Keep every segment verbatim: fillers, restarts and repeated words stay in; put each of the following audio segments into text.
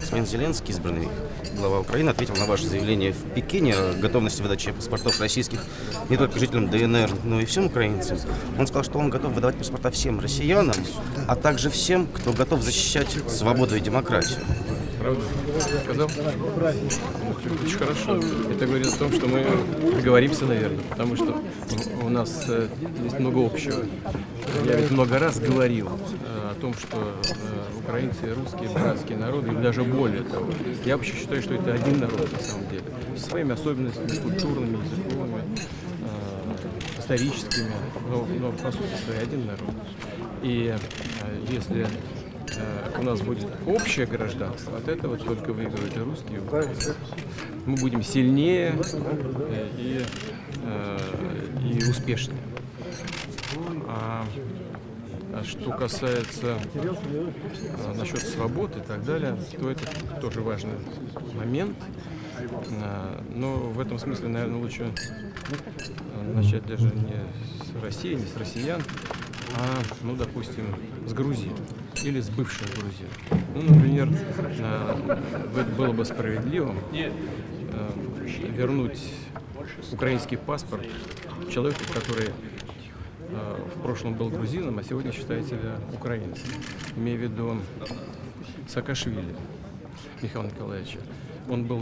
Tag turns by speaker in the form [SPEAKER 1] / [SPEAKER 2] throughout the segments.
[SPEAKER 1] господин Зеленский, избранный глава Украины, ответил на ваше заявление в Пекине о готовности выдачи паспортов российских не только жителям ДНР, но и всем украинцам. Он сказал, что он готов выдавать паспорта всем россиянам, а также всем, кто готов защищать свободу и демократию.
[SPEAKER 2] Правда? Сказал? Очень хорошо. Это говорит о том, что мы договоримся, наверное, потому что у нас э, есть много общего. Я ведь много раз говорил э, о том, что э, украинцы и русские братские народы, и даже более того. Я вообще считаю, что это один народ на самом деле, со своими особенностями культурными, языковыми, э, историческими, но, но по сути своей один народ. И э, если у нас будет общее гражданство, от этого только выигрывают и русские, и украинцы. Мы будем сильнее и, и успешнее. А, а что касается а, насчет свободы и так далее, то это тоже важный момент. А, но в этом смысле, наверное, лучше начать даже не с России, не с россиян, а, ну, допустим, с Грузии или с бывших грузин. Ну, например, было бы справедливым вернуть украинский паспорт человеку, который в прошлом был грузином, а сегодня считает себя украинцем. Имею в виду Саакашвили Михаила Николаевича. Он был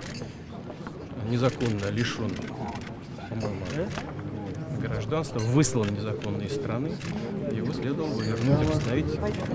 [SPEAKER 2] незаконно лишен, по-моему, гражданства, выслан незаконно из страны, его следовало бы вернуть, восстановить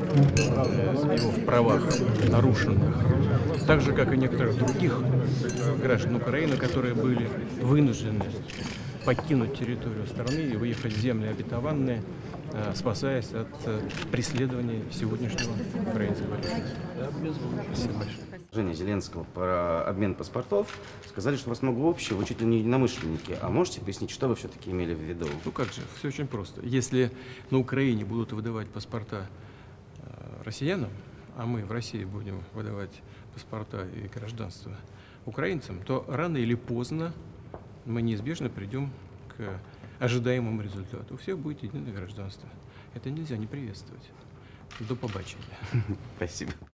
[SPEAKER 2] его в правах нарушенных. Так же, как и некоторых других граждан Украины, которые были вынуждены покинуть территорию страны и выехать в земли обетованные, спасаясь от преследования сегодняшнего украинского режима. Спасибо большое.
[SPEAKER 1] Женя Зеленского про обмен паспортов сказали, что у вас много общего, вы чуть ли не единомышленники. А можете пояснить, что вы все-таки имели в виду?
[SPEAKER 2] Ну как же, все очень просто. Если на Украине будут выдавать паспорта э, россиянам, а мы в России будем выдавать паспорта и гражданство украинцам, то рано или поздно мы неизбежно придем к ожидаемому результату. У всех будет единое гражданство. Это нельзя не приветствовать. До побачення.
[SPEAKER 1] Спасибо.